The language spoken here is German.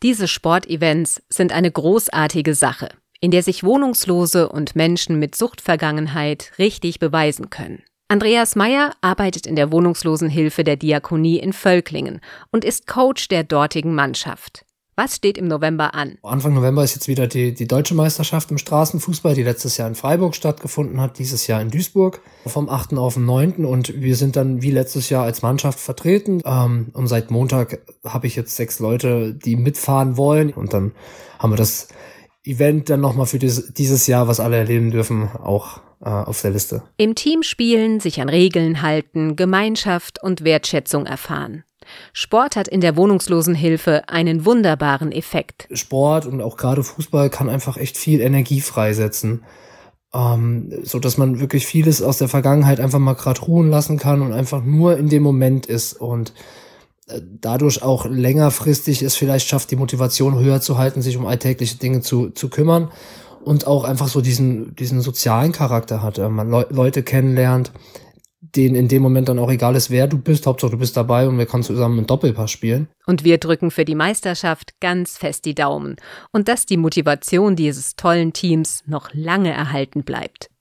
Diese Sportevents sind eine großartige Sache, in der sich Wohnungslose und Menschen mit Suchtvergangenheit richtig beweisen können. Andreas Meyer arbeitet in der Wohnungslosenhilfe der Diakonie in Völklingen und ist Coach der dortigen Mannschaft. Was steht im November an? Anfang November ist jetzt wieder die deutsche Meisterschaft im Straßenfußball, die letztes Jahr in Freiburg stattgefunden hat, dieses Jahr in Duisburg, vom 8. auf den 9. Und wir sind dann wie letztes Jahr als Mannschaft vertreten. Und seit Montag habe ich jetzt 6 Leute, die mitfahren wollen. Und dann haben wir das Event dann nochmal für dieses Jahr, was alle erleben dürfen, auch auf der Liste. Im Team spielen, sich an Regeln halten, Gemeinschaft und Wertschätzung erfahren. Sport hat in der Wohnungslosenhilfe einen wunderbaren Effekt. Sport und auch gerade Fußball kann einfach echt viel Energie freisetzen, so dass man wirklich vieles aus der Vergangenheit einfach mal gerade ruhen lassen kann und einfach nur in dem Moment ist und dadurch auch längerfristig es vielleicht schafft, die Motivation höher zu halten, sich um alltägliche Dinge zu kümmern und auch einfach so diesen sozialen Charakter hat. Man Leute kennenlernt, denen in dem Moment dann auch egal ist, wer du bist, Hauptsache du bist dabei und wir können zusammen einen Doppelpass spielen. Und wir drücken für die Meisterschaft ganz fest die Daumen und dass die Motivation dieses tollen Teams noch lange erhalten bleibt.